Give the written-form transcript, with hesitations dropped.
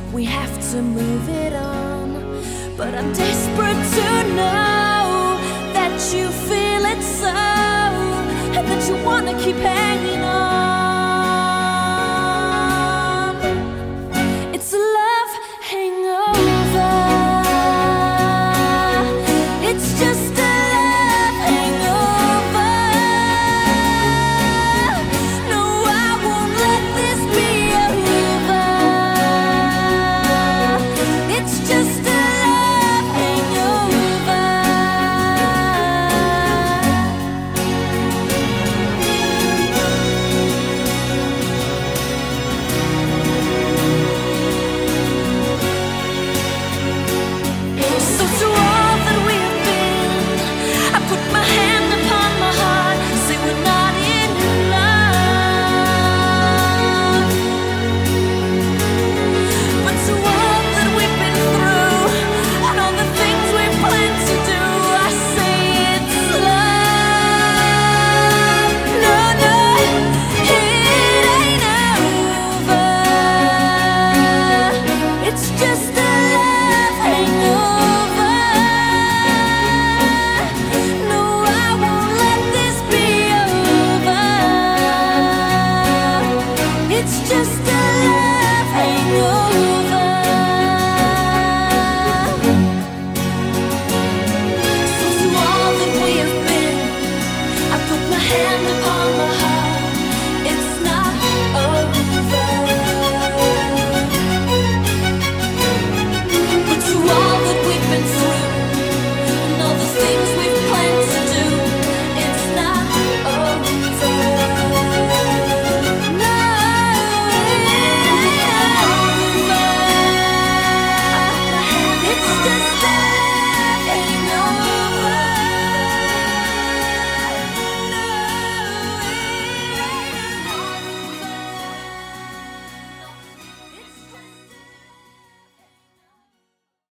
We have to move it on, but I'm desperate to know that you feel it so, and that you wanna keep hanging on. It's a love hangover. It's just a love hangover. No, I won't let this be over. It's just a love hangover. So to all that we have been, I put my hand upon my heart, say we're not in love. But to all that we've been through, and all the things we plan to do, I say it's love. No, no, it ain't over. It's just a love hangover. No, I won't let this be over. It's just a love hangover.